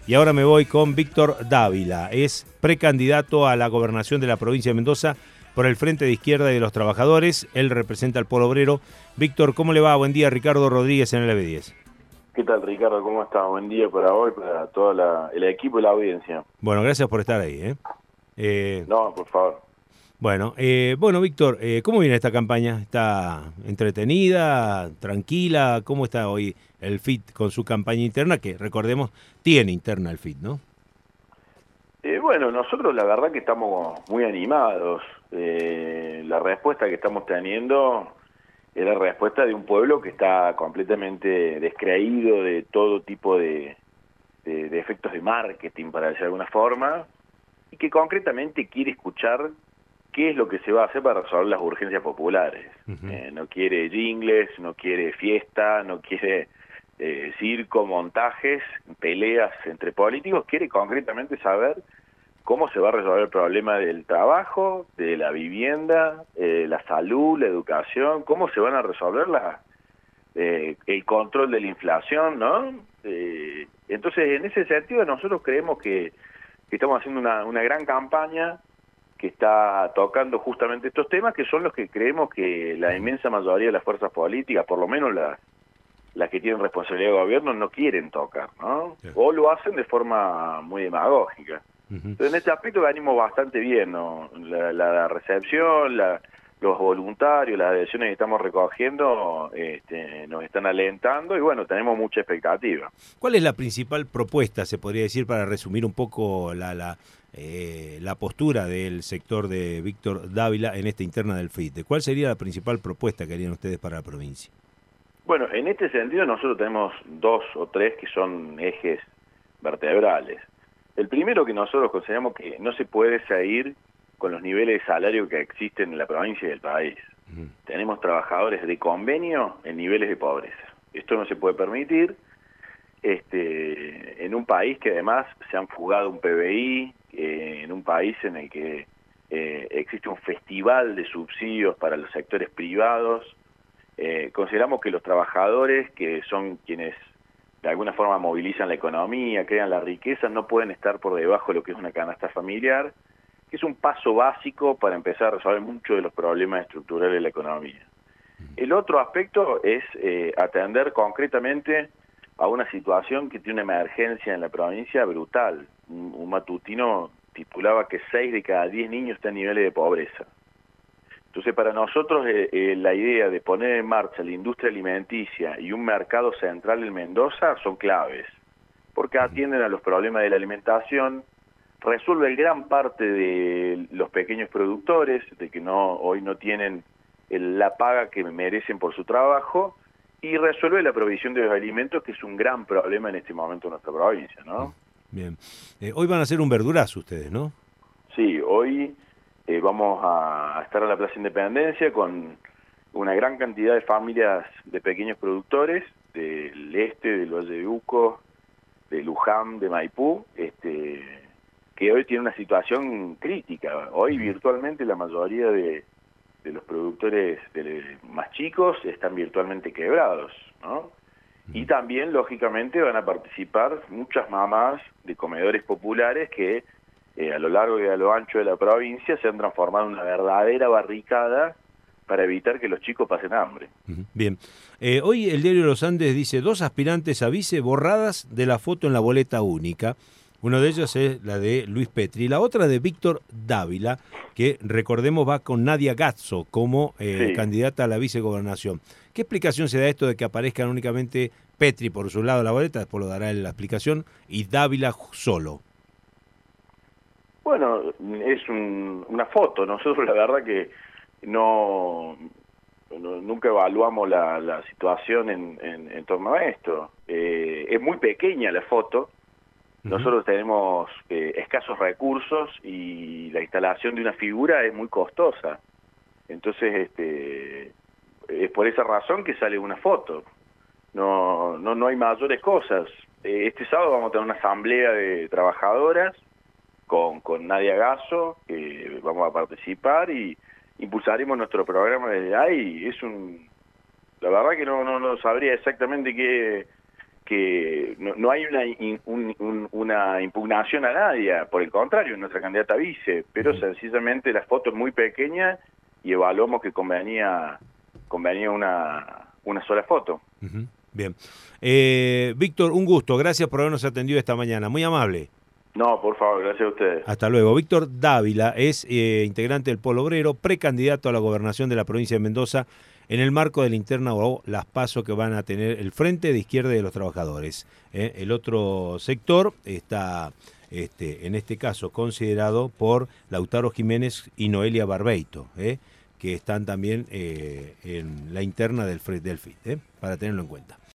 Y ahora me voy con Víctor Dávila, es precandidato a la gobernación de la provincia de Mendoza por el Frente de Izquierda y de los Trabajadores. Él representa al Polo Obrero. Víctor, ¿cómo le va? Buen día, Ricardo Rodríguez en el AB10. ¿Qué tal, Ricardo? ¿Cómo estás? Buen día para hoy, para todo el equipo y la audiencia. Bueno, gracias por estar ahí. No, por favor. Bueno, Víctor, ¿cómo viene esta campaña? ¿Está entretenida, tranquila? ¿Cómo está hoy el FIT con su campaña interna? Que, recordemos, tiene interna el FIT, ¿no? Bueno, nosotros la verdad que estamos muy animados. La respuesta que estamos teniendo es la respuesta de un pueblo que está completamente descreído de todo tipo de efectos de marketing, para decir de alguna forma, y que concretamente quiere escuchar qué es lo que se va a hacer para resolver las urgencias populares. No quiere jingles, no quiere fiesta, no quiere circo, montajes, peleas entre políticos, quiere concretamente saber cómo se va a resolver el problema del trabajo, de la vivienda, la salud, la educación, cómo se van a resolver el control de la inflación, ¿no? Entonces, en ese sentido, nosotros creemos que estamos haciendo una gran campaña que está tocando justamente estos temas, que son los que creemos que la inmensa mayoría de las fuerzas políticas, por lo menos las que tienen responsabilidad de gobierno, no quieren tocar, ¿no? O lo hacen de forma muy demagógica. Entonces, en este aspecto venimos bastante bien, ¿no? La recepción, los voluntarios, las adhesiones que estamos recogiendo nos están alentando y bueno, tenemos mucha expectativa. ¿Cuál es la principal propuesta, se podría decir, para resumir un poco la postura del sector de Víctor Dávila en esta interna del FIT? ¿Cuál sería la principal propuesta que harían ustedes para la provincia? Bueno, en este sentido nosotros tenemos 2 o 3 que son ejes vertebrales. El primero, que nosotros consideramos que no se puede seguir con los niveles de salario que existen en la provincia y del país. Tenemos trabajadores de convenio en niveles de pobreza. Esto no se puede permitir en un país que además se han fugado un PBI, en un país en el que existe un festival de subsidios para los sectores privados. Consideramos que los trabajadores, que son quienes de alguna forma movilizan la economía, crean la riqueza, no pueden estar por debajo de lo que es una canasta familiar, que es un paso básico para empezar a resolver muchos de los problemas estructurales de la economía. El otro aspecto es atender concretamente a una situación que tiene una emergencia en la provincia brutal. Un matutino titulaba que 6 de cada 10 niños están en niveles de pobreza. Entonces, para nosotros la idea de poner en marcha la industria alimenticia y un mercado central en Mendoza son claves, porque atienden a los problemas de la alimentación, resuelven gran parte de los pequeños productores, de que hoy no tienen la paga que merecen por su trabajo, y resuelve la provisión de los alimentos, que es un gran problema en este momento en nuestra provincia, ¿no? Bien. Hoy van a hacer un verdurazo ustedes, ¿no? Sí, hoy vamos a estar en la Plaza Independencia con una gran cantidad de familias de pequeños productores del este, del Valle de Uco, de Luján, de Maipú, que hoy tiene una situación crítica. Hoy virtualmente la mayoría de los productores más chicos están virtualmente quebrados, ¿no? Y también, lógicamente, van a participar muchas mamás de comedores populares que a lo largo y a lo ancho de la provincia se han transformado en una verdadera barricada para evitar que los chicos pasen hambre. Bien. Hoy el diario Los Andes dice 2 aspirantes a vice borradas de la foto en la boleta única. Uno de ellos es la de Luis Petri y la otra de Víctor Dávila, que recordemos va con Nadia Gazzo como candidata a la vicegobernación. ¿Qué explicación se da esto de que aparezcan únicamente Petri por su lado de la boleta, después lo dará él la explicación, y Dávila solo? Bueno, es una foto. Nosotros la verdad que nunca evaluamos la situación en torno a esto. Es muy pequeña la foto. Nosotros tenemos escasos recursos y la instalación de una figura es muy costosa. Entonces, es por esa razón que sale una foto. No hay mayores cosas. Este sábado vamos a tener una asamblea de trabajadoras con Nadia Gazzo, que vamos a participar y impulsaremos nuestro programa desde ahí. La verdad que no sabría exactamente qué que no hay una impugnación a nadie, por el contrario, nuestra candidata a vice, pero sencillamente la foto es muy pequeña y evaluamos que convenía una sola foto. Bien. Víctor, un gusto, gracias por habernos atendido esta mañana, muy amable. No, por favor, gracias a ustedes. Hasta luego. Víctor Dávila es integrante del Polo Obrero, precandidato a la gobernación de la provincia de Mendoza en el marco de la interna o las PASO que van a tener el Frente de Izquierda de los Trabajadores. El otro sector está, en este caso, considerado por Lautaro Jiménez y Noelia Barbeito, que están también en la interna del FIT, para tenerlo en cuenta.